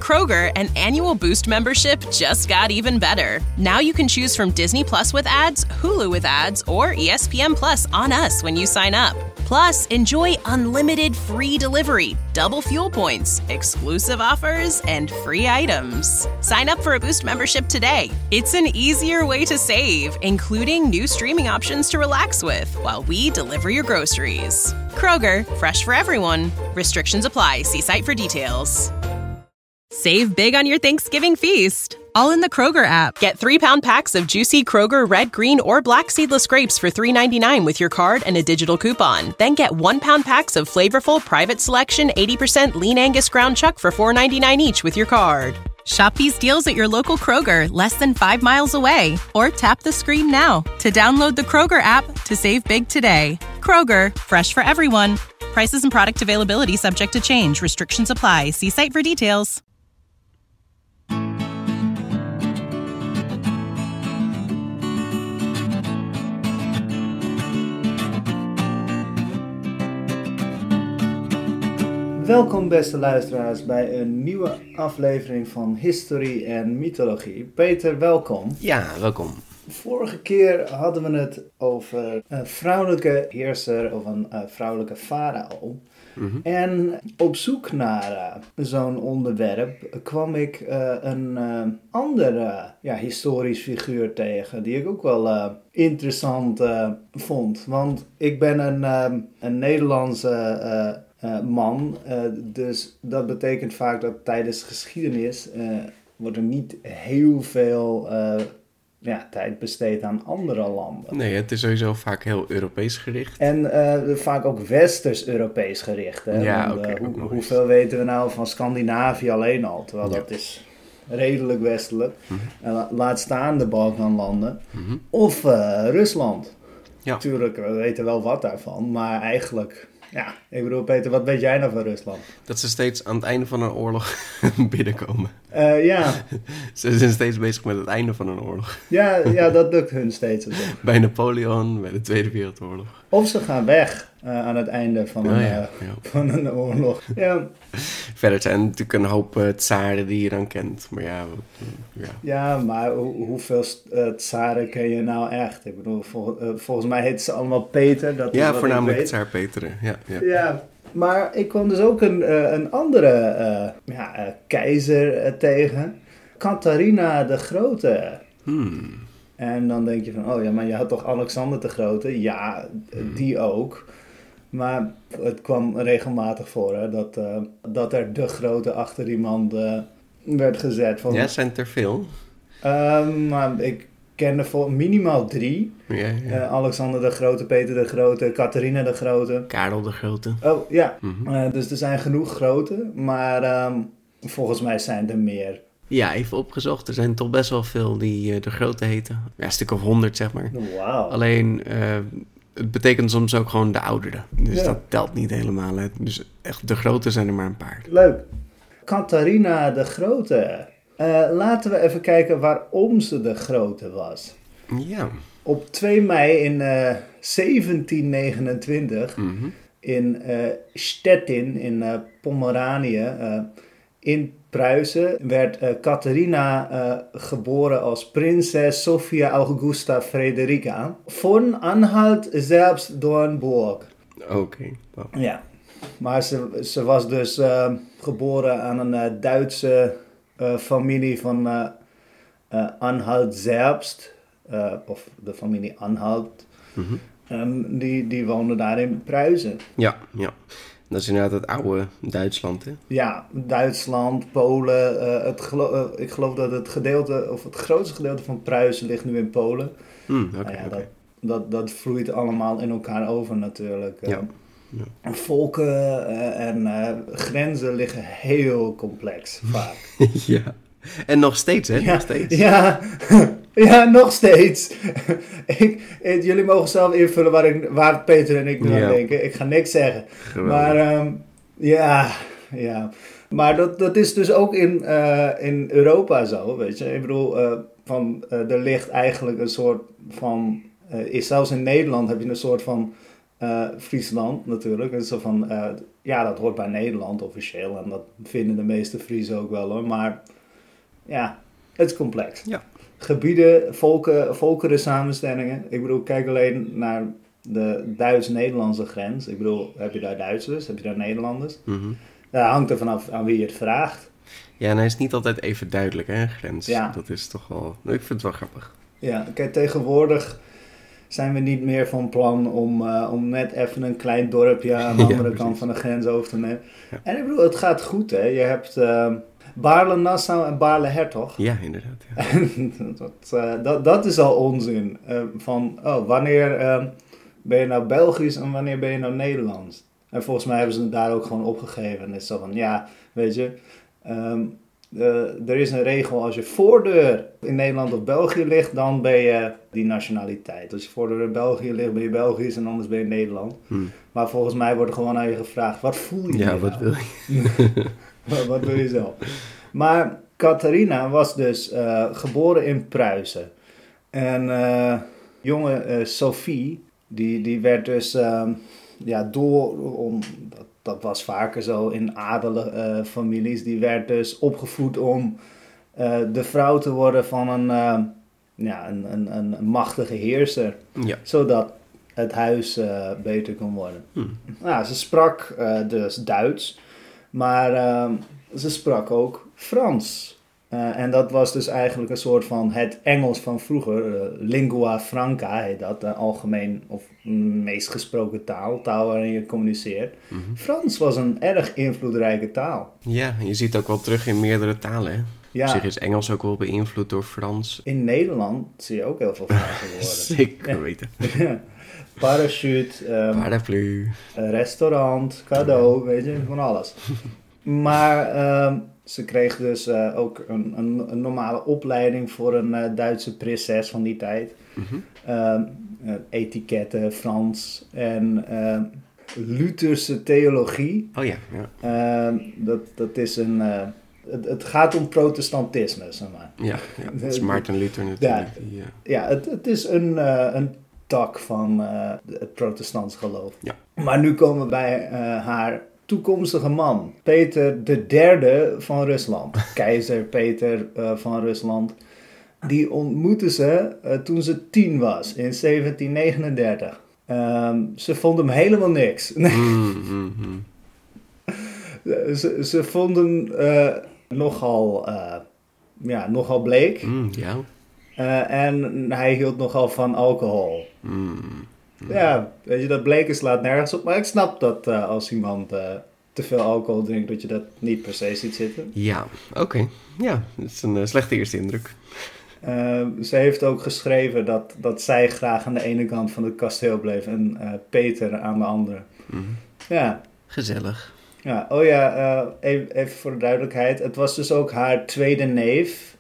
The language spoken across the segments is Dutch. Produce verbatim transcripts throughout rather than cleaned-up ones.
Kroger, an annual Boost membership just got even better. Now you can choose from Disney Plus with ads, Hulu with ads, or E S P N Plus on us when you sign up. Plus, enjoy unlimited free delivery, double fuel points, exclusive offers, and free items. Sign up for a Boost membership today. It's an easier way to save, including new streaming options to relax with while we deliver your groceries. Kroger, fresh for everyone. Restrictions apply. See site for details. Save big on your Thanksgiving feast, all in the Kroger app. Get three-pound packs of juicy Kroger red, green, or black seedless grapes for three ninety-nine with your card and a digital coupon. Then get one-pound packs of flavorful Private Selection eighty percent Lean Angus ground chuck for four ninety-nine each with your card. Shop these deals at your local Kroger, less than five miles away. Or tap the screen now to download the Kroger app to save big today. Kroger, fresh for everyone. Prices and product availability subject to change. Restrictions apply. See site for details. Welkom beste luisteraars bij een nieuwe aflevering van Historie en Mythologie. Peter, welkom. Ja, welkom. Vorige keer hadden we het over een vrouwelijke heerser of een uh, vrouwelijke farao. Mm-hmm. En op zoek naar uh, zo'n onderwerp kwam ik uh, een uh, andere uh, ja, historisch figuur tegen die ik ook wel uh, interessant uh, vond. Want ik ben een, uh, een Nederlandse uh, Uh, man, uh, dus dat betekent vaak dat tijdens geschiedenis uh, wordt er niet heel veel uh, ja, tijd besteed aan andere landen. Nee, het is sowieso vaak heel Europees gericht. En uh, vaak ook Westers-Europees gericht. Hè? Ja, Want, oké. Uh, hoe, hoeveel weten we nou van Scandinavië alleen al? Terwijl ja. dat is redelijk westelijk. Mm-hmm. Uh, laat staan de Balkanlanden. Mm-hmm. Of uh, Rusland. Ja. Tuurlijk, we weten wel wat daarvan, maar eigenlijk... Ja, ik bedoel Peter, wat weet jij nou van Rusland? Dat ze steeds aan het einde van een oorlog binnenkomen. Uh, ja. Ze zijn steeds bezig met het einde van een oorlog. Ja, ja dat lukt hun steeds. Bij Napoleon, bij de Tweede Wereldoorlog. Of ze gaan weg uh, aan het einde van een, oh, ja, uh, ja. van een oorlog. Ja. Verder zijn er natuurlijk een hoop uh, tsaren die je dan kent. Maar ja, ja. ja maar ho- hoeveel uh, tsaren ken je nou echt? Ik bedoel, vol- uh, volgens mij heet ze allemaal Peter. Dat ja, voornamelijk tsaar Peter. Ja, ja. ja, maar ik kwam dus ook een, uh, een andere uh, ja, uh, keizer uh, tegen. Catharina de Grote. Hmm. En dan denk je van, oh ja, maar je had toch Alexander de Grote? Ja, hmm. die ook. Maar het kwam regelmatig voor hè, dat, uh, dat er de Grote achter iemand uh, werd gezet. Van, ja, zijn er veel? Uh, maar ik ken er vol, minimaal drie. Ja, ja. Uh, Alexander de Grote, Peter de Grote, Catharina de Grote. Karel de Grote. Oh ja, mm-hmm. uh, dus er zijn genoeg grote, maar um, volgens mij zijn er meer. Ja, even opgezocht. Er zijn toch best wel veel die uh, de Grote heten. Ja, een stuk of honderd, zeg maar. Wauw. Alleen, uh, het betekent soms ook gewoon de oudere. Dus ja. dat telt niet helemaal. Hè. Dus echt de Grote zijn er maar een paar. Leuk. Catharina de Grote. Uh, laten we even kijken waarom ze de Grote was. Ja. Op twee mei in uh, zeventien negenentwintig mm-hmm. in uh, Stettin in uh, Pomeranië uh, in Pruisen werd uh, Catharina uh, geboren als prinses Sophia Augusta Frederica von Anhalt-Zerbst-Dornburg. Oké. Okay. Wow. Ja, maar ze, ze was dus uh, geboren aan een uh, Duitse uh, familie van uh, uh, Anhalt-Zerbst, uh, of de familie Anhalt. Mm-hmm. Um, die, die woonde daar in Pruisen. Ja, ja. Dat is inderdaad het oude Duitsland, hè? Ja, Duitsland, Polen. Uh, het gelo- uh, ik geloof dat het gedeelte, of het grootste gedeelte van Pruisen ligt nu in Polen. Mm, okay, nou ja, okay. dat, dat, dat vloeit allemaal in elkaar over natuurlijk. Uh, ja. Ja. Volken uh, en uh, grenzen liggen heel complex vaak. Ja, en nog steeds, hè? Ja, nog steeds. Ja, ja, nog steeds. ik, ik, jullie mogen zelf invullen waar, ik, waar Peter en ik nu ja. aan denken. Ik ga niks zeggen. Geweldig. Maar um, ja, ja. Maar dat, dat is dus ook in, uh, in Europa zo, weet je. Ik bedoel, uh, van, uh, er ligt eigenlijk een soort van... Uh, is zelfs in Nederland heb je een soort van... Uh, Friesland natuurlijk, een soort van uh, ja, dat hoort bij Nederland officieel. En dat vinden de meeste Friesen ook wel hoor. Maar ja, het is complex. Ja. Gebieden, volken, volkeren samenstellingen. Ik bedoel, kijk alleen naar de Duits-Nederlandse grens. Ik bedoel, heb je daar Duitsers? Heb je daar Nederlanders? Mm-hmm. Dat hangt er vanaf aan wie je het vraagt. Ja, en hij is niet altijd even duidelijk, hè, grens. Ja. Dat is toch wel... Ik vind het wel grappig. Ja, kijk, tegenwoordig zijn we niet meer van plan om, uh, om net even een klein dorpje aan de Ja, andere precies. kant van de grens over te nemen. Ja. En ik bedoel, het gaat goed, hè. Je hebt uh, Baarle-Nassau en Baarle-Hertog. Ja, inderdaad. Ja. dat, uh, dat, dat is al onzin. Uh, van, oh, wanneer uh, ben je nou Belgisch en wanneer ben je nou Nederlands? En volgens mij hebben ze het daar ook gewoon opgegeven. En het is zo van, ja, weet je... Um, uh, er is een regel, als je voordeur in Nederland of België ligt, dan ben je die nationaliteit. Als je voordeur in België ligt, ben je Belgisch en anders ben je Nederland. Hmm. Maar volgens mij wordt er gewoon aan je gevraagd, wat voel je Ja, nou? wat wil je? wat, wat wil je zelf? Maar Catharina was dus uh, geboren in Pruisen. En uh, jonge uh, Sophie, die, die werd dus uh, ja, door... Om, dat, dat was vaker zo in adellijke uh, families. Die werd dus opgevoed om uh, de vrouw te worden van een, uh, ja, een, een, een machtige heerser. Ja. Zodat het huis uh, beter kon worden. Hmm. Nou, ze sprak uh, dus Duits. Maar uh, ze sprak ook Frans. Uh, en dat was dus eigenlijk een soort van het Engels van vroeger. Uh, lingua franca heet dat. Uh, algemeen of meest gesproken taal. Taal waarin je communiceert. Mm-hmm. Frans was een erg invloedrijke taal. Ja, je ziet ook wel terug in meerdere talen, hè? Ja. Op zich is Engels ook wel beïnvloed door Frans. In Nederland zie je ook heel veel Franse woorden. Zeker ja. weten. Parachute. Um, Paraplu. Restaurant. Cadeau. Weet je, van alles. Maar... Um, Ze kreeg dus uh, ook een, een, een normale opleiding voor een uh, Duitse prinses van die tijd. Mm-hmm. Uh, uh, etiketten, Frans en uh, Lutherse theologie. Oh ja, ja. Uh, dat, dat is een... Uh, het, het gaat om protestantisme, zeg maar. Ja, ja, dat is Maarten Luther natuurlijk. Ja, die, uh... ja het, het is een, uh, een tak van uh, het protestants geloof. Ja. Maar nu komen we bij uh, haar... toekomstige man, Peter de derde van Rusland, keizer Peter uh, van Rusland. Die ontmoette ze uh, toen ze tien was, in zeventien negenendertig. Um, ze vond hem helemaal niks. mm-hmm. ze, ze vonden uh, nogal, uh, ja, nogal bleek. Mm, ja. Uh, en hij hield nogal van alcohol. Mm. Ja, weet je, dat bleken slaat nergens op. Maar ik snap dat uh, als iemand uh, te veel alcohol drinkt, dat je dat niet per se ziet zitten. Ja, oké. Okay. Ja, dat is een uh, slechte eerste indruk. Uh, ze heeft ook geschreven dat, dat zij graag aan de ene kant van het kasteel bleef en uh, Peter aan de andere. Mm-hmm. Ja. Gezellig. Ja, oh ja, uh, even, even voor de duidelijkheid. Het was dus ook haar tweede neef.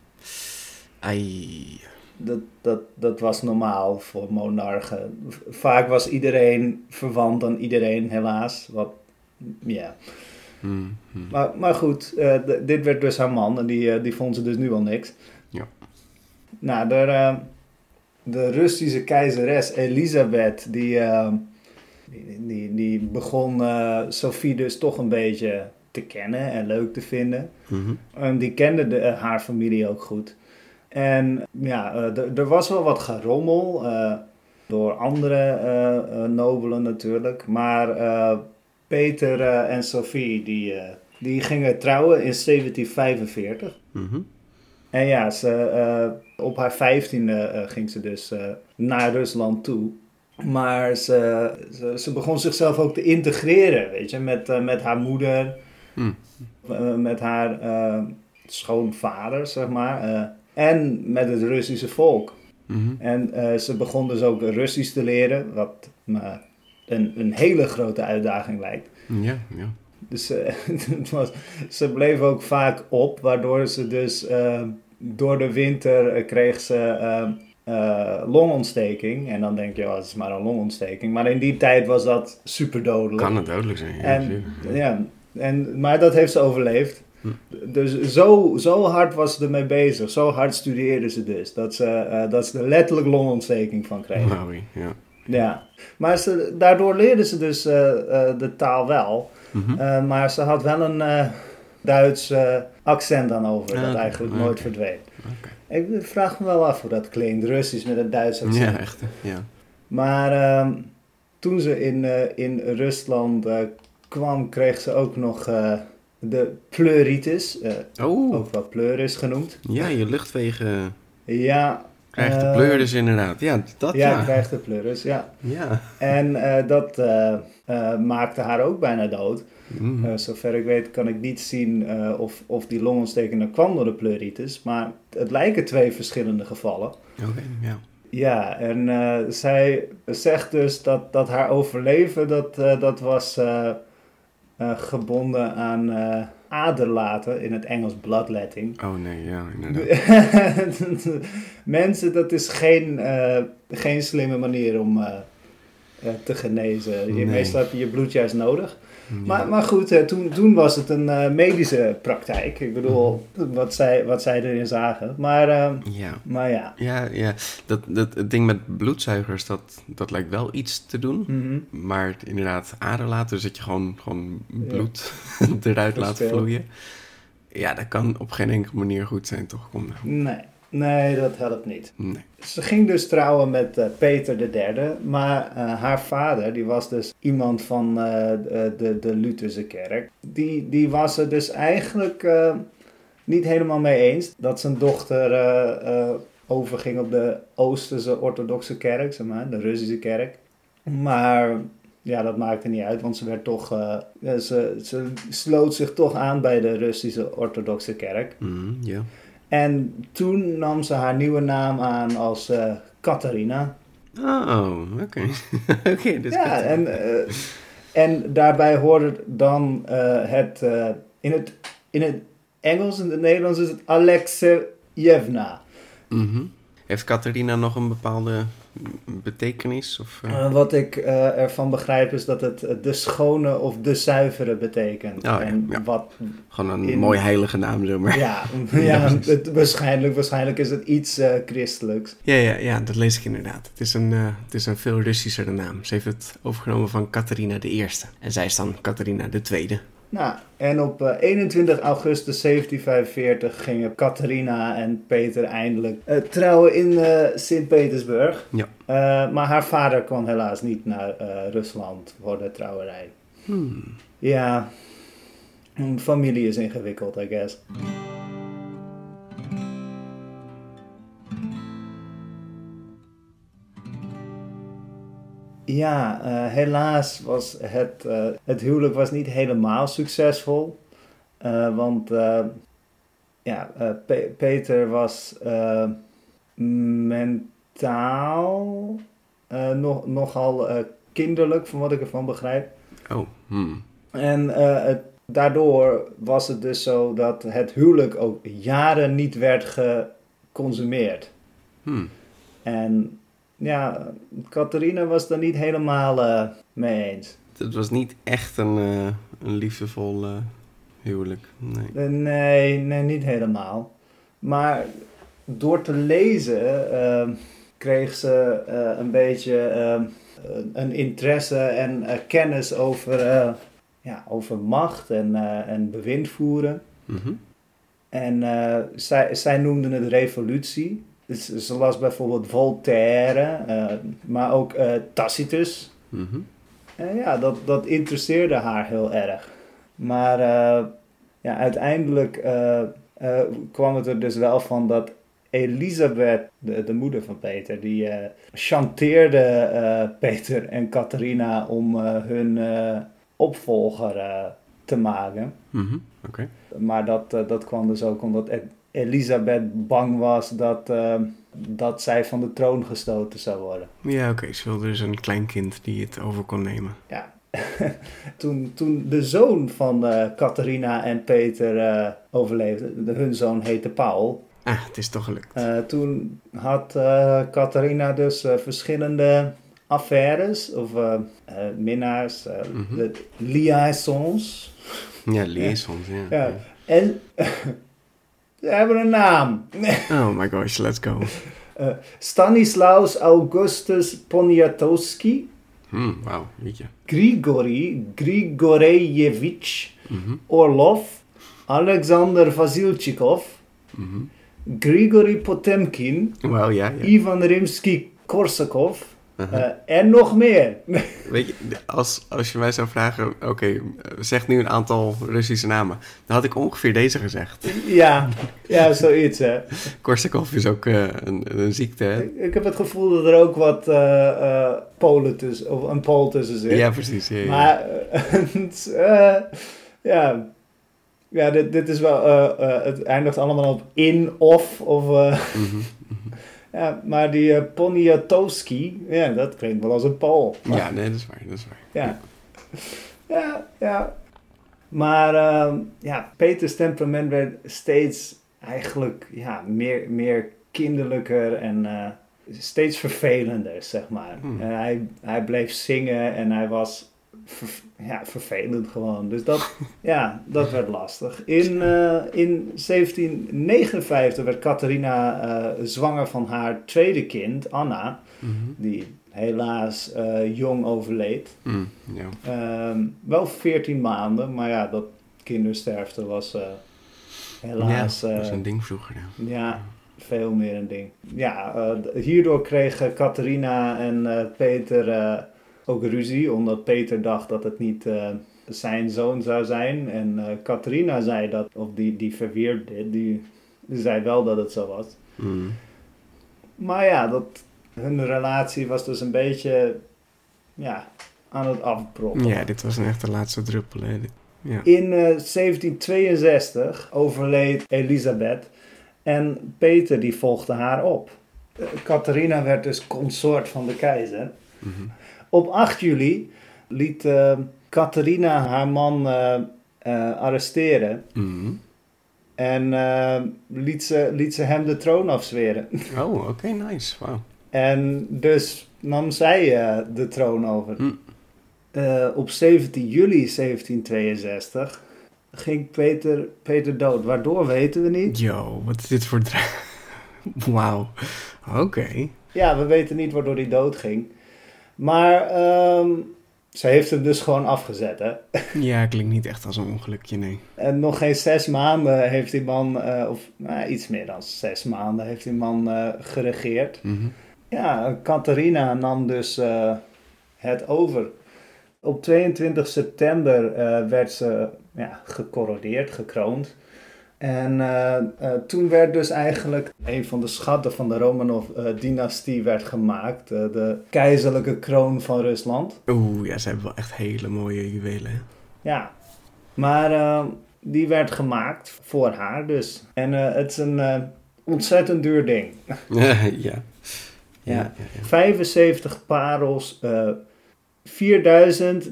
Ai... Dat, dat, dat was normaal voor monarchen. Vaak was iedereen verwant aan iedereen, helaas. Wat, ja. Mm-hmm. Maar, maar goed, uh, d- dit werd dus haar man en die, uh, die vond ze dus nu al niks. Ja. Nou, de, uh, de Russische keizeres Elisabeth, die, uh, die, die, die begon uh, Sophie dus toch een beetje te kennen en leuk te vinden. Mm-hmm. Um, die kende de, uh, haar familie ook goed. En ja, uh, er was wel wat gerommel uh, door andere uh, uh, nobelen natuurlijk. Maar uh, Peter uh, en Sophie, die, uh, die gingen trouwen in zeventien vijfenveertig. Mm-hmm. En ja, ze, uh, op haar vijftiende uh, ging ze dus uh, naar Rusland toe. Maar ze, ze, ze begon zichzelf ook te integreren, weet je, met, uh, met haar moeder, Mm. uh, met haar uh, schoonvader, zeg maar. Uh, En met het Russische volk. Mm-hmm. En uh, ze begon dus ook Russisch te leren, wat me een, een hele grote uitdaging lijkt. Ja, ja. Dus uh, het was, ze bleef ook vaak op, waardoor ze dus uh, door de winter uh, kreeg ze uh, uh, longontsteking. En dan denk je, oh, het is maar een longontsteking. Maar in die tijd was dat super dodelijk. Kan het dodelijk zijn, ja. En, ja en, maar dat heeft ze overleefd. Dus zo, zo hard was ze ermee bezig. Zo hard studeerde ze dus. Dat ze, uh, dat ze er letterlijk longontsteking van kreeg. Wow, ja. Ja. Maar ze, daardoor leerde ze dus uh, uh, de taal wel. Mm-hmm. Uh, maar ze had wel een uh, Duits uh, accent dan over, Ah, dat eigenlijk okay. nooit verdween. Okay. Ik vraag me wel af hoe dat klinkt, Russisch met een Duits accent. Ja, echt. Ja. Maar uh, toen ze in, uh, in Rusland uh, kwam, kreeg ze ook nog uh, de pleuritis. Uh, oh. Ook wel pleuris genoemd. Ja, je luchtwegen... Ja. Krijgt de uh, pleuris inderdaad. Ja, dat ja. Ja, Ja, krijgt de pleuris, ja. Ja. En uh, dat uh, uh, maakte haar ook bijna dood. Mm. Uh, zover ik weet kan ik niet zien uh, of, of die longontsteking kwam door de pleuritis. Maar het lijken twee verschillende gevallen. Oké, okay, ja. Ja, en uh, zij zegt dus dat, dat haar overleven, dat, uh, dat was uh, uh, gebonden aan uh, aderlaten, in het Engels bloodletting. Oh nee, ja, inderdaad. Mensen, dat is geen, uh, geen slimme manier om uh, uh, te genezen. Nee. Meestal heb je je bloed juist nodig. Ja. Maar, maar goed, uh, toen, toen was het een uh, medische praktijk. Ik bedoel, mm-hmm. wat, zij, wat zij erin zagen. Maar, uh, ja. maar ja. Ja, ja. Dat, dat, het ding met bloedzuigers, dat, dat lijkt wel iets te doen. Mm-hmm. Maar inderdaad, aderlaten, dus dat je gewoon, gewoon bloed ja. eruit laat vloeien. Ja, dat kan op geen enkele manier goed zijn, toch? Kom nou. Nee. Nee, dat helpt niet. Nee. Ze ging dus trouwen met uh, Peter de Derde, maar uh, haar vader, die was dus iemand van uh, de, de, de Lutherse kerk. Die, die was er dus eigenlijk uh, niet helemaal mee eens dat zijn dochter uh, uh, overging op de Oosterse orthodoxe kerk, zeg maar, de Russische kerk. Maar ja, dat maakte niet uit, want ze werd toch, uh, ze, ze sloot zich toch aan bij de Russische orthodoxe kerk. Mm, yeah. En toen nam ze haar nieuwe naam aan als uh, Catharina. Oh, oké. Okay. okay, dus ja, en, uh, en daarbij hoorde dan uh, het, uh, in het... In het Engels en het Nederlands is het Alexeyevna. Mm-hmm. Heeft Catharina nog een bepaalde betekenis? Of, uh... Uh, wat ik uh, ervan begrijp is dat het de schone of de zuivere betekent. Oh, en ja, ja. Wat Gewoon een in... mooi heilige naam, zeg maar. Ja, ja, ja het, waarschijnlijk, waarschijnlijk is het iets uh, christelijks. Ja, ja, ja, dat lees ik inderdaad. Het is een, uh, het is een veel Russischere naam. Ze heeft het overgenomen van Catharina de Eerste. En zij is dan Catharina de Tweede. Nou, en op uh, eenentwintig augustus zeventien vijfenveertig gingen Catharina en Peter eindelijk uh, trouwen in uh, Sint-Petersburg. Ja. Uh, maar haar vader kwam helaas niet naar uh, Rusland voor de trouwerij. Hmm. Ja, een familie is ingewikkeld, I guess. Ja, uh, helaas was het, uh, het huwelijk was niet helemaal succesvol. Uh, want uh, ja, uh, Pe- Peter was uh, mentaal uh, nog, nogal uh, kinderlijk, van wat ik ervan begrijp. Oh, hmm. En uh, het, daardoor was het dus zo dat het huwelijk ook jaren niet werd geconsumeerd. Hmm. En... Ja, Catharina was er niet helemaal uh, mee eens. Het was niet echt een, uh, een liefdevol uh, huwelijk. Nee. Uh, nee, nee, niet helemaal. Maar door te lezen uh, kreeg ze uh, een beetje uh, een interesse en uh, kennis over, uh, ja, over macht en, uh, en bewind voeren. Mm-hmm. En uh, zij, zij noemden het revolutie. Ze las bijvoorbeeld Voltaire, uh, maar ook uh, Tacitus. Mm-hmm. En ja, dat, dat interesseerde haar heel erg. Maar uh, ja, uiteindelijk uh, uh, kwam het er dus wel van dat Elisabeth, de, de moeder van Peter, die uh, chanteerde uh, Peter en Catharina om uh, hun uh, opvolger uh, te maken. Mm-hmm. Okay. Maar dat, uh, dat kwam dus ook omdat... Het, Elisabeth bang was dat, uh, dat zij van de troon gestoten zou worden. Ja, oké. Okay. Ze wilde dus een kleinkind die het over kon nemen. Ja. toen, toen de zoon van uh, Catharina en Peter uh, overleefde, de, hun zoon heette Paul. Ah, het is toch gelukt. Uh, toen had uh, Catharina dus uh, verschillende affaires, of uh, uh, minnaars, uh, mm-hmm. de liaisons. Ja, liaisons, ja. ja. ja. En... Ze hebben een naam. Oh my gosh, let's go. Uh, Stanislaus Augustus Poniatowski. Hmm, wauw, weet je. Grigori Grigorevich Mm-hmm. Orlov, Alexander Vasilchikov, Mm-hmm. Grigori Potemkin, Wauw, ja, ja. Ivan Rimsky-Korsakov Uh-huh. uh, en nog meer. Weet je, als, als je mij zou vragen, oké, okay, zeg nu een aantal Russische namen. Dan had ik ongeveer deze gezegd. ja, ja, zoiets hè. Korsakov is ook uh, een, een ziekte, hè? Ik, ik heb het gevoel dat er ook wat uh, uh, Polen tussen, of een Pool tussen zit. Ja, precies. Ja, ja. Maar, uh, ja, ja dit, dit is wel, uh, uh, het eindigt allemaal op in of, of uh, Mm-hmm. ja, maar die uh, Poniatowski, ja, dat klinkt wel als een Pool. Ja, nee, dat is waar, dat is waar. Ja, ja, ja. Maar uh, ja, Peters temperament werd steeds eigenlijk ja, meer, meer kinderlijker en uh, steeds vervelender, zeg maar. Hmm. Uh, hij, hij bleef zingen en hij was ver, ja, vervelend gewoon. Dus dat, ja, dat werd lastig. In, uh, in zeventien negenenvijftig werd Catharina uh, zwanger van haar tweede kind, Anna, Mm-hmm. die helaas uh, jong overleed. Mm, ja. Um, wel veertien maanden, maar ja, dat kindersterfte was uh, helaas... Ja, dat was uh, een ding vroeger, ja. ja, veel meer een ding. Ja, uh, hierdoor kregen Catharina en uh, Peter uh, ook ruzie, omdat Peter dacht dat het niet uh, zijn zoon zou zijn. En uh, Catharina zei dat, of die, die verwierp dit, die zei wel dat het zo was. Mm. Maar ja, dat, hun relatie was dus een beetje ja, aan het afbrokkelen. Ja, dit was een echte laatste druppel, hè. Dit, ja. In uh, zeventien tweeënzestig overleed Elisabeth en Peter die volgde haar op. Uh, Catharina werd dus consort van de keizer. Mm-hmm. Op acht juli liet uh, Catharina haar man uh, uh, arresteren Mm-hmm. en uh, liet, ze, liet ze hem de troon afzweren. Oh, oké, okay, nice, wauw. En dus nam zij uh, de troon over. Mm. Uh, op zeventien juli zeventien tweeënzestig ging Peter, Peter dood. Waardoor weten we niet. Yo, wat is dit voor dra... Wauw, oké. Okay. Ja, we weten niet waardoor hij dood ging. Maar um, ze heeft hem dus gewoon afgezet, hè. Ja, klinkt niet echt als een ongelukje, nee. En nog geen zes maanden heeft die man, uh, of nou, iets meer dan zes maanden, heeft die man uh, geregeerd. Mm-hmm. Ja, Catharina nam dus uh, het over. Op tweeëntwintig september uh, werd ze ja, gekoroneerd, gekroond. En uh, uh, toen werd dus eigenlijk een van de schatten van de Romanov-dynastie uh, werd gemaakt. Uh, de keizerlijke kroon van Rusland. Oeh, ja, ze hebben wel echt hele mooie juwelen, hè? Ja, maar uh, die werd gemaakt voor haar dus. En uh, het is een uh, ontzettend duur ding. ja. Ja. Ja. Ja, ja. vijfenzeventig parels, uh, vierduizend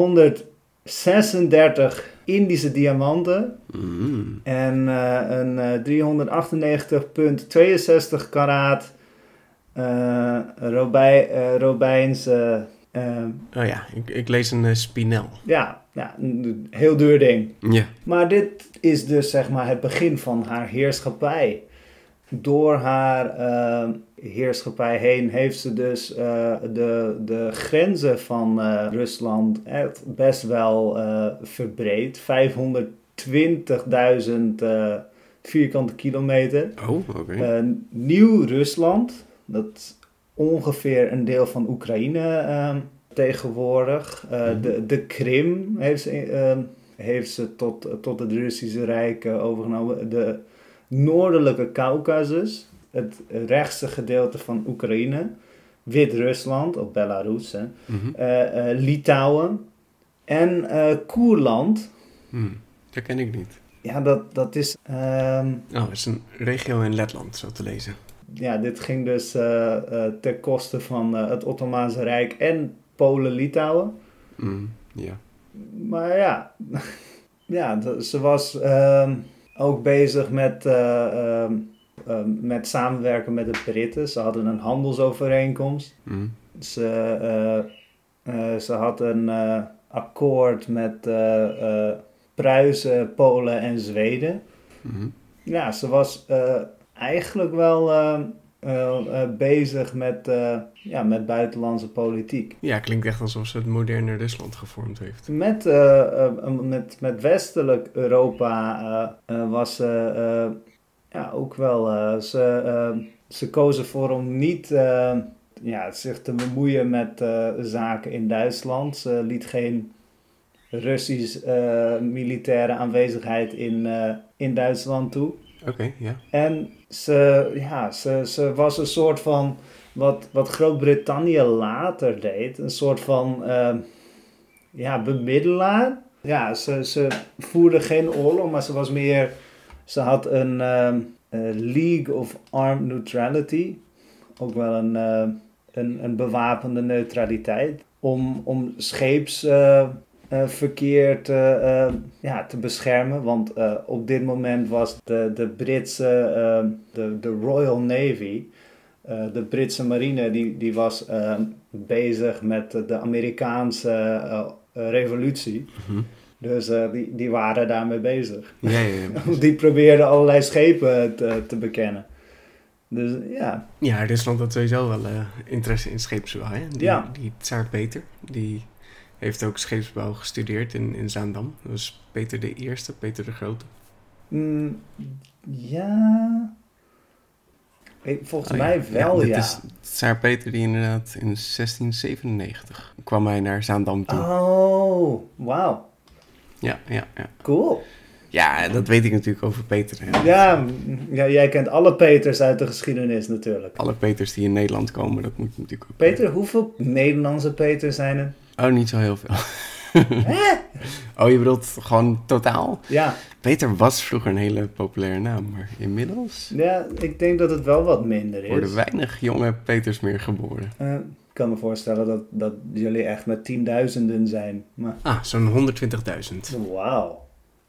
negenhonderdzesendertig Indische diamanten Mm. en uh, een uh, driehonderdachtennegentig komma tweeënzestig karaat uh, Robij, uh, Robijnse, uh, Oh ja, ik, ik lees een uh, spinel. ja, ja, een heel duur ding. Ja. Maar dit is dus zeg maar het begin van haar heerschappij. Door haar uh, heerschappij heen heeft ze dus uh, de, de grenzen van uh, Rusland echt best wel uh, verbreed. vijfhonderdtwintigduizend uh, vierkante kilometer. Oh, oké. Okay. Uh, Nieuw-Rusland, dat is ongeveer een deel van Oekraïne uh, tegenwoordig. Uh, mm-hmm. de, de Krim heeft ze, uh, heeft ze tot, tot het Russische Rijk uh, overgenomen. De noordelijke Caucasus, het rechtse gedeelte van Oekraïne, Wit-Rusland, of Belarus, hè, Mm-hmm. uh, uh, Litouwen en uh, Koerland. Hmm, dat ken ik niet. Ja, dat, dat is... Um, Oh, het is een regio in Letland, zo te lezen. Ja, dit ging dus uh, uh, ten koste van uh, het Ottomaanse Rijk en Polen-Litouwen. Mm, ja. Maar ja, ja d- ze was uh, ook bezig met, uh, uh, uh, met samenwerken met de Britten. Ze hadden een handelsovereenkomst. Mm. Ze, uh, uh, ze had een uh, akkoord met uh, uh, Pruisen, Polen en Zweden. Mm-hmm. Ja, ze was uh, eigenlijk wel uh, uh, uh, bezig met, uh, ja, met buitenlandse politiek. Ja, klinkt echt alsof ze het moderne Rusland gevormd heeft. Met, uh, uh, met, met westelijk Europa uh, uh, was ze uh, ja, ook wel... Uh, ze, uh, ze kozen voor om niet uh, ja, zich te bemoeien met uh, zaken in Duitsland. Ze liet geen Russisch uh, militaire aanwezigheid in, uh, in Duitsland toe. Oké, okay, ja. En ze, ja, ze, ze was een soort van, wat, wat Groot-Brittannië later deed, een soort van uh, ja, bemiddelaar. Ja, ze, ze voerde geen oorlog, maar ze was meer, ze had een uh, uh, League of Armed Neutrality, ook wel een, uh, een, een bewapende neutraliteit, om, om scheeps... Uh, Uh, verkeer te, uh, ja, te beschermen. Want uh, op dit moment was de, de Britse, uh, de, de Royal Navy, uh, de Britse marine, die, die was uh, bezig met de Amerikaanse uh, uh, revolutie. Mm-hmm. Dus uh, die, die waren daarmee bezig. Ja, ja, ja. Die probeerden allerlei schepen te, te bekennen. Dus ja. Ja, Rusland had sowieso wel uh, interesse in scheepsbouw. Hè? Die, ja. Die Tsaar Peter, die... heeft ook scheepsbouw gestudeerd in, in Zaandam. Dat was Peter de Eerste, Peter de Grote. Mm, ja... Volgens oh, mij ja. wel, ja. Het is Tsaar Peter die inderdaad in zestien zevenennegentig kwam hij naar Zaandam toe. Oh, wauw. Ja, ja, ja. Cool. Ja, dat weet ik natuurlijk over Peter. Hè. Ja, ja, jij kent alle Peters uit de geschiedenis natuurlijk. Alle Peters die in Nederland komen, dat moet natuurlijk ook. Peter, hoeveel Nederlandse Peters zijn er? Oh, niet zo heel veel. Hè? Oh, je bedoelt gewoon totaal? Ja. Peter was vroeger een hele populaire naam, maar inmiddels... Ja, ik denk dat het wel wat minder is. Worden weinig jonge Peters meer geboren. Uh, ik kan me voorstellen dat, dat jullie echt met tienduizenden zijn. Maar... Ah, zo'n honderdtwintigduizend. Wauw.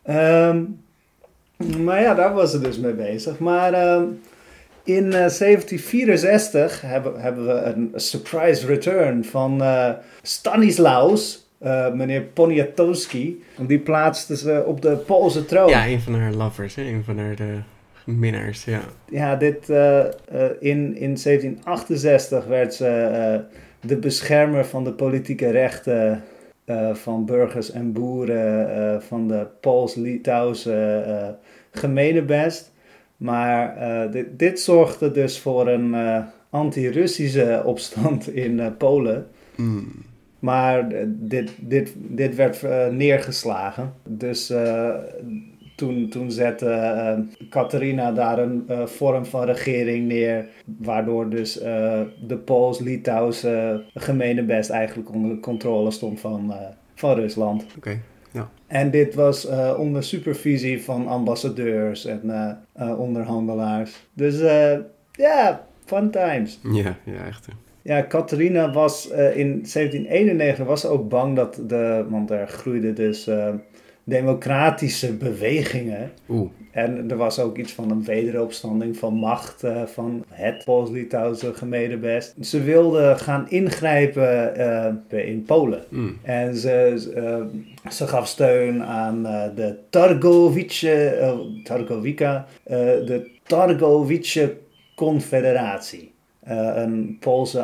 Um, maar ja, daar was ze dus mee bezig. Maar um, in uh, zeventien vierenzestig hebben, hebben we een surprise return van uh, Stanislaus, uh, meneer Poniatowski. Die plaatste ze op de Poolse troon. Ja, een van haar lovers, hè? Een van haar de minnaars, ja. Ja, dit, uh, uh, in, in zeventien achtenzestig werd ze uh, de beschermer van de politieke rechten... Uh, van burgers en boeren uh, van de Pools-Litouwse uh, gemeenebest. Maar uh, dit, dit zorgde dus voor een uh, anti-Russische opstand in uh, Polen. Mm. Maar uh, dit, dit, dit werd uh, neergeslagen. Dus uh, toen, toen zette uh, Catharina daar een uh, vorm van regering neer. Waardoor dus uh, de Pools-Litouwse gemeenebest eigenlijk onder controle stond van, uh, van Rusland. Oké, okay, ja. En dit was uh, onder supervisie van ambassadeurs en uh, uh, onderhandelaars. Dus ja, uh, yeah, fun times. Ja, ja, echt. Hè. Ja, Catharina was uh, in zeventien eenennegentig was ook bang dat de... Want er groeiden dus... Uh, democratische bewegingen. Oeh. En er was ook iets van een wederopstanding van macht uh, van het Pools-Litouwse gemeenebest. Ze wilden gaan ingrijpen uh, in Polen. Mm. En ze, uh, ze gaf steun aan uh, de Targowice, uh, Targowica, uh, de Targowice Confederatie. Uh, een Poolse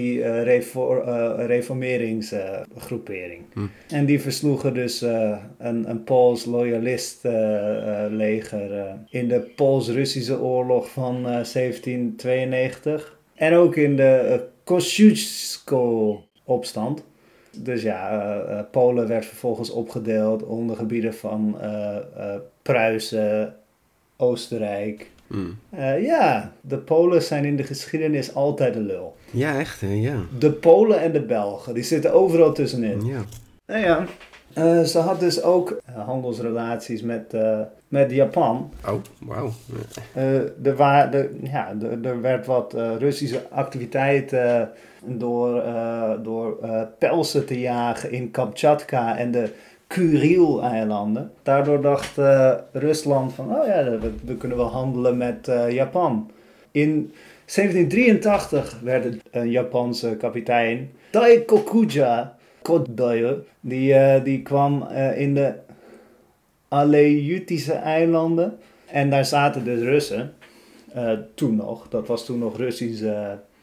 anti-reformeringsgroepering. Uh, hmm. En die versloegen dus uh, een, een Pools loyalist uh, uh, leger uh, in de Pools-Russische oorlog van uh, zeventien tweeënnegentig. En ook in de uh, Kosciuszko-opstand. Dus ja, uh, uh, Polen werd vervolgens opgedeeld onder gebieden van uh, uh, Pruisen, Oostenrijk... Mm. Uh, ja, de Polen zijn in de geschiedenis altijd een lul. Ja, echt hè, ja. De Polen en de Belgen, die zitten overal tussenin. Ja. Nou ja, uh, ze had dus ook uh, handelsrelaties met, uh, met Japan. Oh, wauw. Uh, er, wa- de, ja, de, er werd wat uh, Russische activiteit uh, door, uh, door uh, pelsen te jagen in Kamchatka en de Kuril-eilanden. Daardoor dacht uh, Rusland van, oh ja, we, we kunnen wel handelen met uh, Japan. In zeventien drieëntachtig werd een Japanse kapitein, Daikokuja Kodayo, die, uh, die kwam uh, in de Aleutitische eilanden. En daar zaten dus Russen. Uh, toen nog. Dat was toen nog Russisch uh,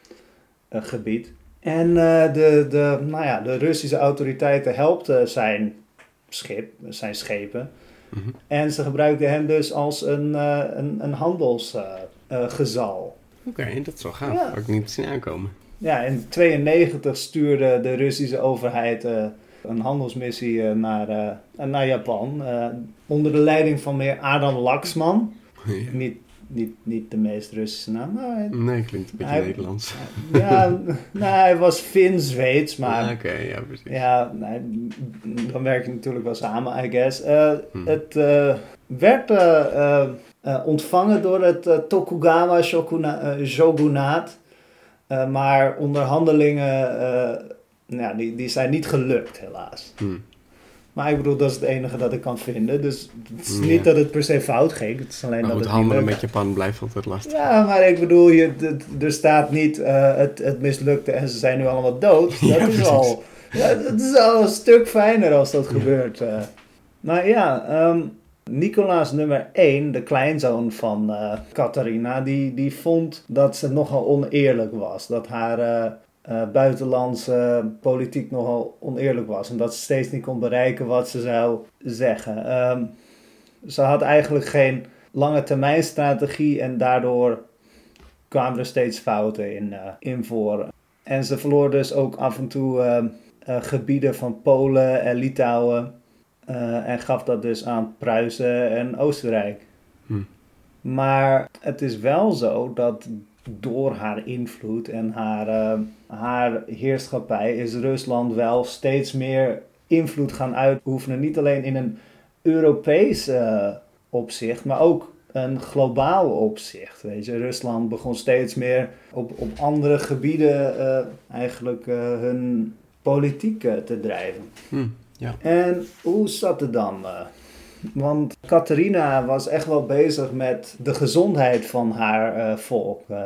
uh, gebied. En uh, de, de, nou ja, de Russische autoriteiten helpten zijn, schip, zijn schepen. Mm-hmm. En ze gebruikten hem dus als een, uh, een, een handelsgezal. Uh, uh, Oké, okay, dat is wel gaaf. Ja. Had ik niet zien aankomen. Ja, in negentien tweeënnegentig stuurde de Russische overheid uh, een handelsmissie uh, naar, uh, naar Japan. Uh, onder de leiding van meneer Adam Laxman. Ja. Niet, niet, niet de meest Russische naam. Maar nee, klinkt een beetje hij, Nederlands. Ja, nou, hij was Fin-Zweeds, maar... Oké, okay, ja, precies. Ja, nee, dan werk je natuurlijk wel samen, I guess. Uh, hmm. Het uh, werd uh, uh, uh, ontvangen door het uh, Tokugawa shokuna, uh, shogunaat. Uh, maar onderhandelingen, uh, nou, die, die zijn niet gelukt, helaas. Hmm. Maar ik bedoel, dat is het enige dat ik kan vinden. Dus het is niet ja. dat het per se fout ging. Het is alleen maar dat goed, het handelen met Japan blijft altijd lastig. Ja, maar ik bedoel, je, d- er staat niet uh, het, het mislukte en ze zijn nu allemaal dood. Dat, ja, is, al, ja, dat is al een stuk fijner als dat ja. gebeurt. Uh. Maar ja, um, Nicolaas nummer één, de kleinzoon van uh, Catharina, die, die vond dat ze nogal oneerlijk was. Dat haar uh, uh, buitenlandse politiek nogal oneerlijk was. En dat ze steeds niet kon bereiken wat ze zou zeggen. Um, ze had eigenlijk geen lange termijn strategie en daardoor kwamen er steeds fouten in, uh, in voor. En ze verloor dus ook af en toe uh, uh, gebieden van Polen en Litouwen. Uh, en gaf dat dus aan Pruisen en Oostenrijk. Hm. Maar het is wel zo dat door haar invloed en haar, uh, haar heerschappij is Rusland wel steeds meer invloed gaan uitoefenen. Niet alleen in een Europees uh, opzicht, maar ook een globaal opzicht. Weet je, Rusland begon steeds meer op, op andere gebieden uh, eigenlijk uh, hun politiek uh, te drijven. Hm. Ja. En hoe zat het dan? Uh, want Catharina was echt wel bezig met de gezondheid van haar uh, volk. Uh,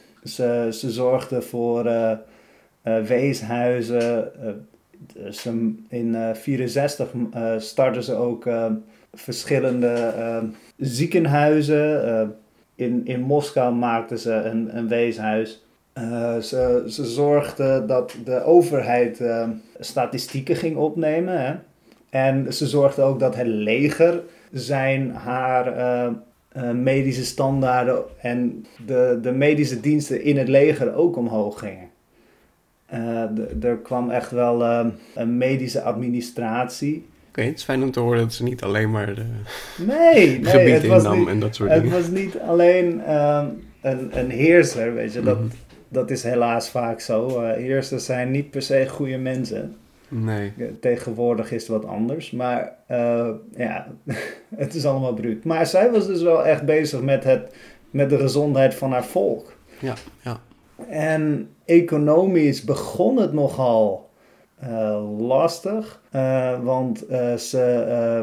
ze, ze zorgde voor uh, uh, weeshuizen. Uh, ze, in negentien vierenzestig uh, startte ze ook uh, verschillende uh, ziekenhuizen. Uh, in, in Moskou maakte ze een, een weeshuis. Uh, ze, ze zorgde dat de overheid uh, statistieken ging opnemen. Hè? En ze zorgde ook dat het leger zijn haar uh, uh, medische standaarden en de, de medische diensten in het leger ook omhoog gingen. Uh, de, er kwam echt wel uh, een medische administratie. Oké, okay, het is fijn om te horen dat ze niet alleen maar de nee, nee, gebied het was innam niet, en dat soort het dingen. Het was niet alleen uh, een, een heerser, weet je, dat... Mm-hmm. Dat is helaas vaak zo. Uh, heersers zijn niet per se goede mensen. Nee. Tegenwoordig is het wat anders. Maar uh, ja, het is allemaal bruut. Maar zij was dus wel echt bezig met, het, met de gezondheid van haar volk. Ja, ja. En economisch begon het nogal uh, lastig. Uh, want uh, ze,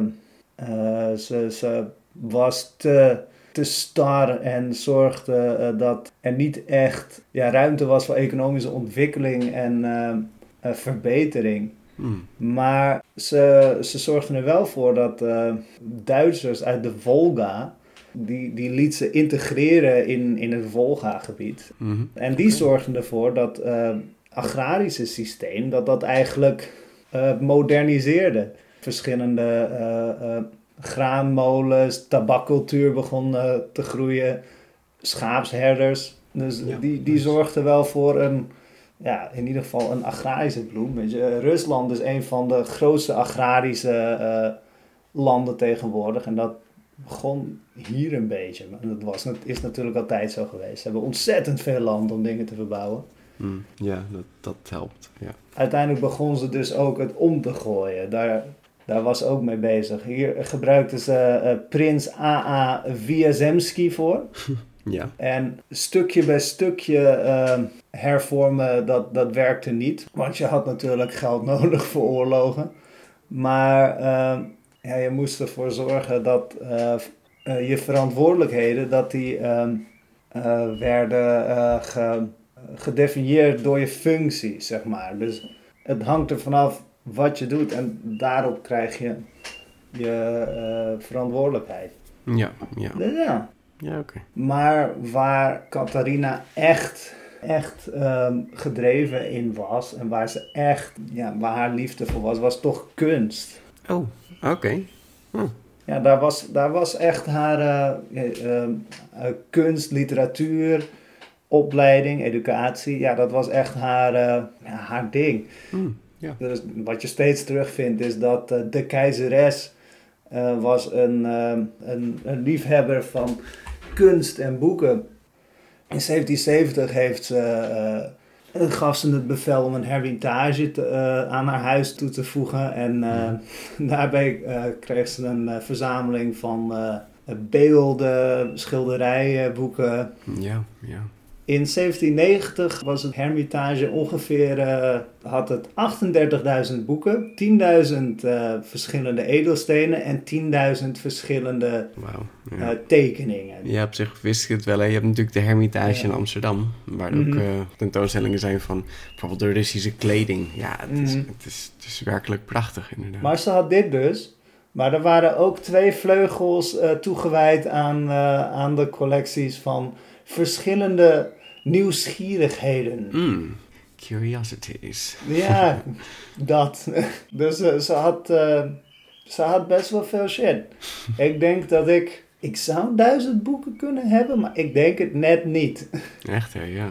uh, uh, ze, ze was te... te star en zorgde uh, dat er niet echt ja, ruimte was voor economische ontwikkeling en uh, uh, verbetering. Mm. Maar ze, ze zorgden er wel voor dat uh, Duitsers uit de Volga, die, die liet ze integreren in, in het Volga-gebied. Mm-hmm. En die okay. zorgden ervoor dat het uh, agrarische systeem, dat dat eigenlijk uh, moderniseerde. Verschillende uh, uh, graanmolens, tabakcultuur begon uh, te groeien, schaapsherders. Dus ja, die, die zorgden wel voor een, ja, in ieder geval een agrarische bloem. Weet je, Rusland is een van de grootste agrarische uh, landen tegenwoordig. En dat begon hier een beetje. Maar dat was, is natuurlijk altijd zo geweest. Ze hebben ontzettend veel land om dingen te verbouwen. Mm, ja, dat, dat helpt. Ja. Uiteindelijk begon ze dus ook het om te gooien. Daar... Daar was ook mee bezig. Hier gebruikten ze uh, prins A A Wiazemski voor. Ja. En stukje bij stukje uh, hervormen, dat, dat werkte niet. Want je had natuurlijk geld nodig voor oorlogen. Maar uh, ja, je moest ervoor zorgen dat uh, uh, je verantwoordelijkheden... dat die uh, uh, werden uh, ge, gedefinieerd door je functie, zeg maar. Dus het hangt er vanaf wat je doet en daarop krijg je je uh, verantwoordelijkheid. Ja, ja. Dus ja. Ja, oké. Okay. Maar waar Catharina echt, echt um, gedreven in was en waar ze echt, ja, waar haar liefde voor was, was toch kunst. Oh, oké. Okay. Hm. Ja, daar was, daar was echt haar uh, uh, uh, kunst, literatuur, opleiding, educatie. Ja, dat was echt haar, uh, ja, haar ding. Mm, ja. Dus wat je steeds terugvindt is dat uh, de keizeres uh, was een, uh, een, een liefhebber van kunst en boeken. In zeventien zeventig heeft ze, uh, gaf ze het bevel om een hermitage te, uh, aan haar huis toe te voegen. En uh, mm. daarbij uh, kreeg ze een uh, verzameling van uh, beelden, schilderijen, boeken. Ja, ja. In zeventien negentig was het Hermitage ongeveer, uh, had het achtendertigduizend boeken, tienduizend uh, verschillende edelstenen en tienduizend verschillende wow, ja. uh, tekeningen. Ja, op zich wist ik het wel. Hè. Je hebt natuurlijk de Hermitage ja. in Amsterdam, waar mm-hmm. ook uh, tentoonstellingen zijn van bijvoorbeeld de Russische kleding. Ja, het, mm-hmm. is, het, is, het is werkelijk prachtig inderdaad. Maar ze had dit dus. Maar er waren ook twee vleugels uh, toegewijd aan, uh, aan de collecties van verschillende nieuwsgierigheden. Mm, curiosities. Ja, dat. Dus uh, ze, had, uh, ze had best wel veel shit. Ik denk dat ik... Ik zou duizend boeken kunnen hebben, maar ik denk het net niet. Echt, hè? Ja.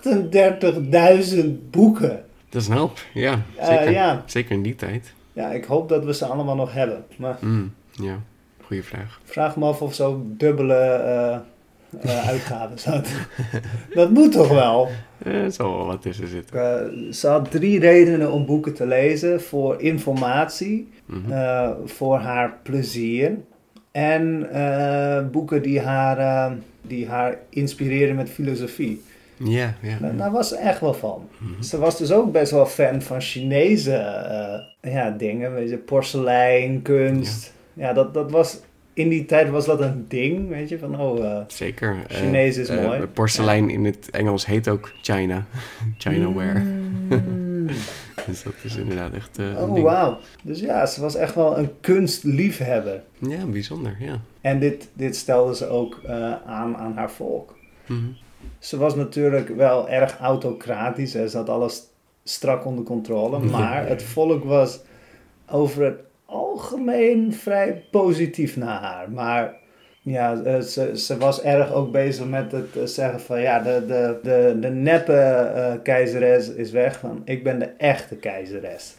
achtendertigduizend boeken. Dat is een hoop, ja. Zeker, uh, ja. zeker in die tijd. Ja, ik hoop dat we ze allemaal nog hebben. Maar mm, ja, goede vraag. Vraag me af of zo dubbele... Uh, Uh, uitgaven zat. Dat moet toch wel? Er zal wel wat tussen zitten. Uh, ze had drie redenen om boeken te lezen. Voor informatie, mm-hmm. uh, voor haar plezier en uh, boeken die haar, uh, die haar inspireren met filosofie. Ja, ja. Daar, daar was ze echt wel van. Mm-hmm. Ze was dus ook best wel fan van Chinese uh, ja, dingen. Weet je, porselein, kunst. Ja, ja dat, dat was... In die tijd was dat een ding, weet je, van oh, uh, zeker. Chinees is uh, mooi. Uh, porselein ja. in het Engels heet ook China. Chinaware. Mm. Dus dat is inderdaad echt uh, oh, wauw. Dus ja, ze was echt wel een kunstliefhebber. Ja, bijzonder, ja. En dit, dit stelde ze ook uh, aan aan haar volk. Mm-hmm. Ze was natuurlijk wel erg autocratisch. Hè. Ze had alles strak onder controle. Maar het volk was over het algemeen vrij positief naar haar. Maar ja, ze, ze was erg ook bezig met het zeggen van ja, de, de, de, de neppe uh, keizeres is weg. Van, ik ben de echte keizeres.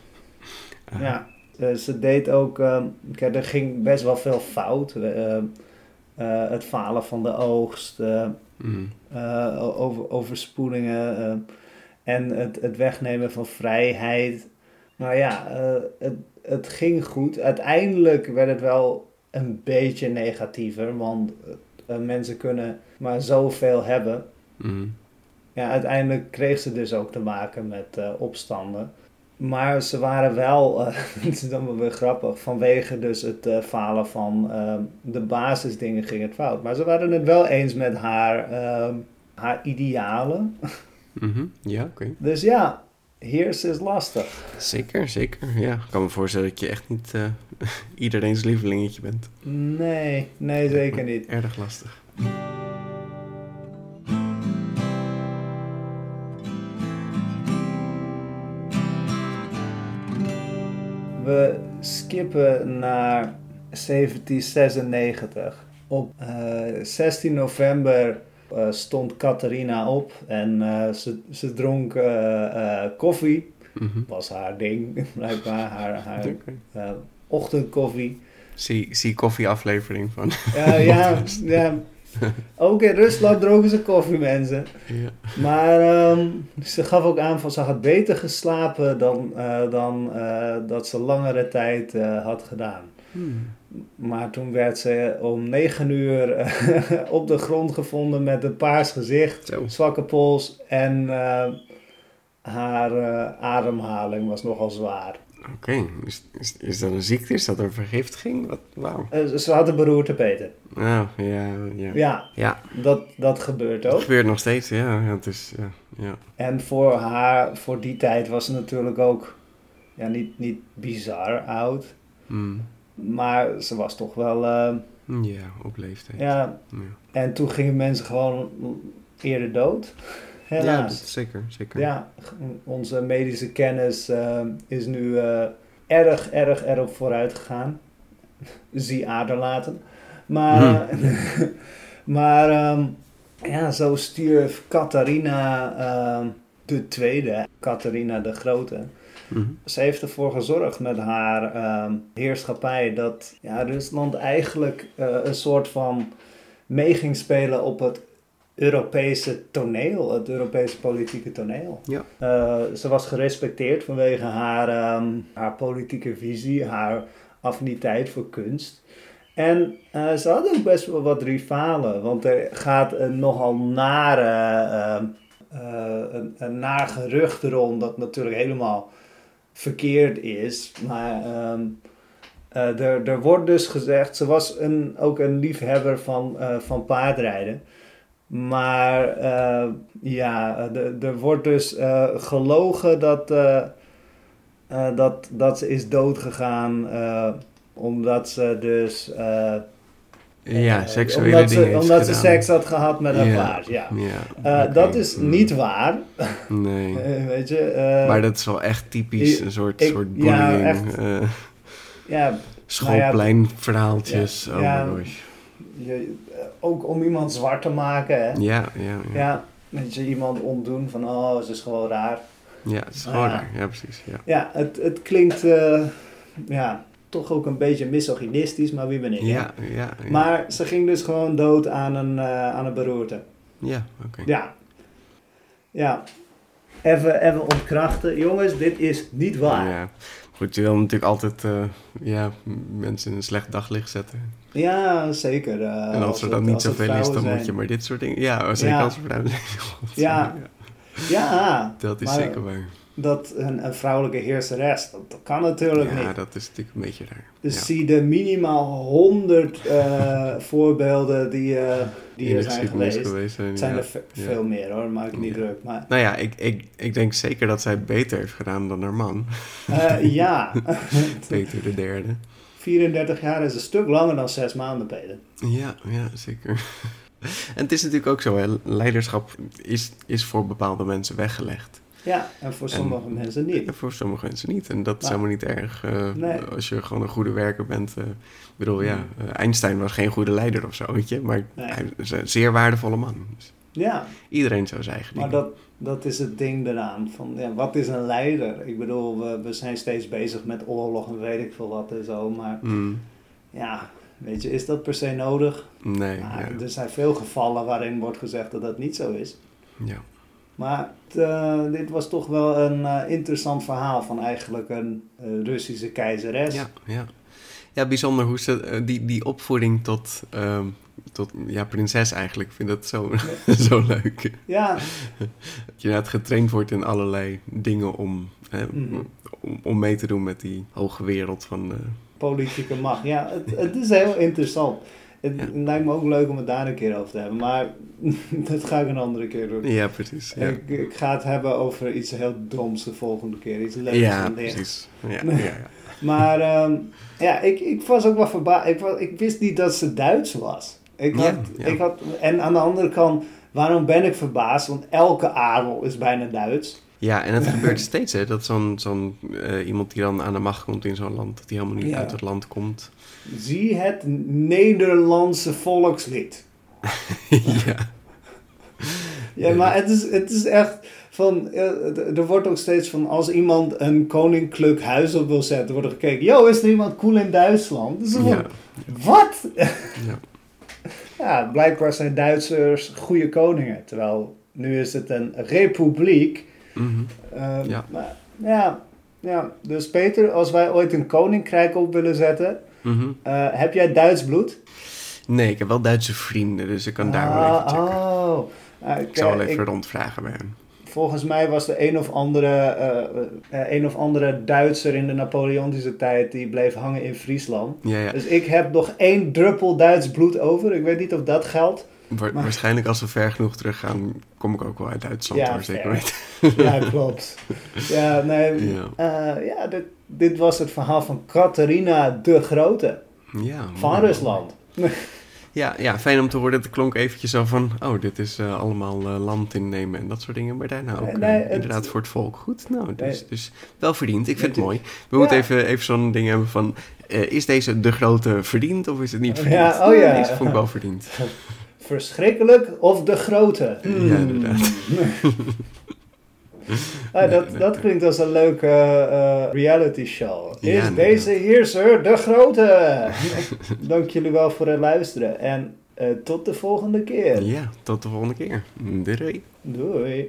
uh. Ja, uh, ze deed ook, uh, kijk, er ging best wel veel fout. Uh, uh, het falen van de oogst, uh, mm. uh, over, overspoelingen uh, en het, het wegnemen van vrijheid. Nou ja, uh, het, het ging goed. Uiteindelijk werd het wel een beetje negatiever, want uh, mensen kunnen maar zoveel hebben. Mm. Ja, uiteindelijk kreeg ze dus ook te maken met uh, opstanden. Maar ze waren wel, uh, dat is dan wel weer grappig, vanwege dus het uh, falen van uh, de basisdingen ging het fout. Maar ze waren het wel eens met haar, uh, haar idealen. Mm-hmm. Ja, oké. Okay. Dus ja, heersen is lastig. Zeker, zeker. Ja, ik kan me voorstellen dat je echt niet uh, iedereen's lievelingetje bent. Nee, nee, zeker niet. Erg lastig. We skippen naar zeventien zesennegentig. Op uh, zestien november uh, stond Catharina op en uh, ze, ze dronk uh, uh, koffie. Mm-hmm. Was haar ding, blijkbaar. Haar, haar okay. uh, ochtendkoffie. Zie, zie koffieaflevering van. Uh, ja, ja. Ook in Rusland dronken ze koffie, mensen. Ja. Maar um, ze gaf ook aan van ze had beter geslapen dan, uh, dan uh, dat ze langere tijd uh, had gedaan. Hmm. Maar toen werd ze om negen uur uh, op de grond gevonden met een paars gezicht, Zo. zwakke pols en uh, haar uh, ademhaling was nogal zwaar. Oké, okay. is, is, is dat een ziekte? Is dat een vergiftiging? Wat, wauw. Uh, ze had een beroerte, Peter. Oh, ja, ja. Ja, ja. Dat, dat gebeurt ook. Dat gebeurt nog steeds, ja. ja, het is, ja, ja. En voor haar, voor die tijd was ze natuurlijk ook ja, niet, niet bizar oud. Mm. Maar ze was toch wel uh, Ja, op leeftijd. Ja, Ja, en toen gingen mensen gewoon eerder dood. ja Helaas. dat, zeker, zeker. Ja, onze medische kennis uh, is nu uh, erg, erg erop vooruit gegaan. Zie aderlaten. Maar, Hmm. maar um, ja, zo stierf Catharina uh, de Tweede, Catharina de Grote. Mm-hmm. Ze heeft ervoor gezorgd met haar um, heerschappij dat ja, Rusland eigenlijk uh, een soort van mee ging spelen op het Europese toneel, het Europese politieke toneel. Ja. Uh, ze was gerespecteerd vanwege haar, um, haar politieke visie, haar affiniteit voor kunst. En uh, ze had ook best wel wat rivalen, want er gaat een nogal nare, uh, uh, een, een naar gerucht rond dat natuurlijk helemaal verkeerd is. Maar um, uh, er, er wordt dus gezegd, ze was een, ook een liefhebber van, uh, van paardrijden. Maar uh, ja, er wordt dus uh, gelogen dat, uh, uh, dat, dat ze is doodgegaan uh, omdat ze dus... Uh, Ja, seksuele omdat dingen ze, heeft Omdat ze gedaan. seks had gehad met een Ja, paard, ja. ja, Uh, oké. dat is Mm. niet waar. Nee. Uh, weet je. Uh, Maar dat is wel echt typisch, ik- een soort, ik- soort ja, bullying. echt. eh, ja, schoolpleinverhaaltjes. Ja, Oh ja. my gosh. je, ook om iemand zwart te maken, hè. Ja, ja, ja. Ja, weet je, iemand ontdoen van, oh, ze is gewoon raar. Ja, het is gewoon Ja. raar. Ja, precies. Ja. Ja, het, het klinkt, uh, ja, toch ook een beetje misogynistisch, maar wie ben ik, hè? Ja, ja, ja. Maar ze ging dus gewoon dood aan een, uh, aan een beroerte. Ja, oké. Ja. Ja. Even, even ontkrachten. Jongens, dit is niet waar. Ja. Goed, je wil natuurlijk altijd uh, ja, m- mensen in een slecht daglicht zetten. Ja, zeker. Uh, en als er dan niet zoveel is, dan moet je zijn. maar dit soort dingen... Ja, zeker Ja. als er vrouwen zijn. God, Ja. Ja, Dat is maar zeker waar. dat een, een vrouwelijke heerseres, dat, dat kan natuurlijk Ja, niet. dat is natuurlijk een beetje raar. Dus ja. zie de minimaal honderd uh, voorbeelden die, uh, die In er de zijn geschiedenis geweest. geweest zijn. Het zijn ja. er ve- Ja. veel meer hoor, maak ik niet Ja. druk. Maar Nou ja, ik, ik, ik denk zeker dat zij het beter heeft gedaan dan haar man. uh, ja, Peter de derde. vierendertig jaar is een stuk langer dan zes maanden, Peter. Ja, ja, zeker. En het is natuurlijk ook zo, hè. Leiderschap is, is voor bepaalde mensen weggelegd. Ja, en voor sommige En- mensen niet. En voor sommige mensen niet. En dat is Nou, helemaal niet erg uh, nee. als je gewoon een goede werker bent. Uh, ik bedoel, ja, uh, Einstein was geen goede leider of zo, weet je. Maar Nee. hij is een zeer waardevolle man. Dus Ja, iedereen zou zijn eigen maar dingen. dat, dat is het ding eraan. Van, ja, wat is een leider? Ik bedoel, we, we zijn steeds bezig met oorlog en weet ik veel wat en zo. Maar Mm, ja, weet je, is dat per se nodig? nee, Maar ja. er zijn veel gevallen waarin wordt gezegd dat dat niet zo is. ja. Maar het, uh, dit was toch wel een uh, interessant verhaal van eigenlijk een uh, Russische keizeres. Ja, ja. Ja, bijzonder hoe ze uh, die, die opvoeding tot, um, tot ja, prinses eigenlijk. Ik vind dat zo, zo leuk. Ja, Dat je inderdaad getraind wordt in allerlei dingen om, hè, Mhm. om, om mee te doen met die hoge wereld van... Uh, politieke macht. Ja, het, het is heel interessant. Het Ja. lijkt me ook leuk om het daar een keer over te hebben. Maar dat ga ik een andere keer doen. ja, precies. Ja, Ik, ik ga het hebben over iets heel doms de volgende keer. Iets leuks ja en lichts. precies. Ja, ja, ja. Maar um, ja, ik, ik was ook wel verbaasd. Ik, was- ik wist niet dat ze Duits was. Ik had, Ja, ja. Ik had, en aan de andere kant, waarom ben ik verbaasd? Want elke adel is bijna Duits. Ja, en het gebeurt steeds, hè, dat zo'n zo'n uh, iemand die dan aan de macht komt in zo'n land, dat die helemaal niet Ja. uit het land komt. Zie het Nederlandse volkslied. ja. Ja, maar het is, het is echt van, eh, er wordt ook steeds van, als iemand een koninklijk huis op wil zetten, wordt er gekeken, yo, is er iemand cool in Duitsland? Dus van, Ja. wat? Ja. Ja, blijkbaar zijn Duitsers goede koningen, terwijl nu is het een republiek. Mhm. Uh, Ja. Maar, ja, ja, dus Peter, als wij ooit een koninkrijk op willen zetten, Mhm. uh, heb jij Duits bloed? Nee, ik heb wel Duitse vrienden, dus ik kan daar wel even checken. Oh, uh, Ik zal wel ik- even rondvragen bij hem. Volgens mij was er een of andere, uh, uh, een of andere Duitser in de Napoleontische tijd die bleef hangen in Friesland. Ja, ja. Dus ik heb nog één druppel Duits bloed over. Ik weet niet of dat geldt. Wa- maar- Waarschijnlijk als we ver genoeg teruggaan, kom ik ook wel uit Duitsland, Ja, hoor, zeker ver. weten. Ja, klopt. Ja, nee, Ja. uh, ja dit, dit was het verhaal van Catharina de Grote Ja, van mooi. Rusland. Ja, ja, fijn om te horen. Het klonk eventjes zo van... oh, dit is uh, allemaal uh, land innemen en dat soort dingen. Maar daarna ook nee, uh, het, inderdaad voor het volk. Goed, nou, dus, nee. dus wel verdiend. Ik vind het mooi. We ja. moeten even, even zo'n ding hebben van... Uh, is deze de grote verdiend of is het niet verdiend? Ja, oh ja. Deze vond ik wel verdiend. Verschrikkelijk of de grote? Mm. Ja, inderdaad. Ah, dat, nee, dat klinkt als een leuke uh, reality show. Is ja, nee, deze ja. heerser de grote? Dank jullie wel voor het luisteren. En uh, tot de volgende keer. Ja, tot de volgende keer. Doei. Doei.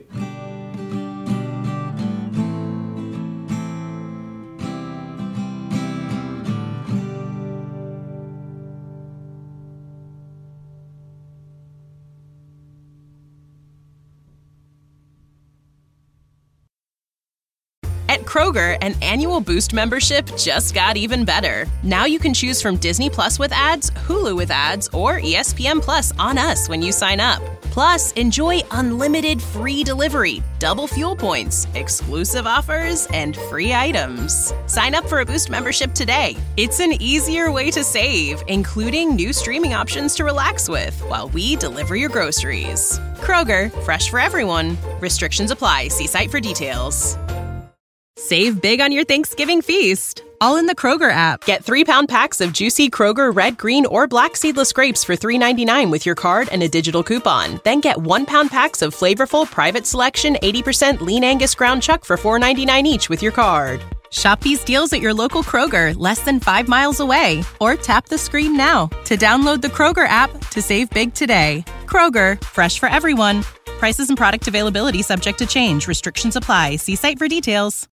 At Kroger, an annual Boost membership just got even better. Now you can choose from Disney Plus with ads, Hulu with ads, or E S P N Plus on us when you sign up. Plus, enjoy unlimited free delivery, double fuel points, exclusive offers, and free items. Sign up for a Boost membership today. It's an easier way to save, including new streaming options to relax with while we deliver your groceries. Kroger, fresh for everyone. Restrictions apply. See site for details. Save big on your Thanksgiving feast, all in the Kroger app. Get three-pound packs of juicy Kroger red, green, or black seedless grapes for three ninety-nine with your card and a digital coupon. Then get one-pound packs of flavorful Private Selection eighty percent Lean Angus ground chuck for four ninety-nine each with your card. Shop these deals at your local Kroger, less than five miles away. Or tap the screen now to download the Kroger app to save big today. Kroger, fresh for everyone. Prices and product availability subject to change. Restrictions apply. See site for details.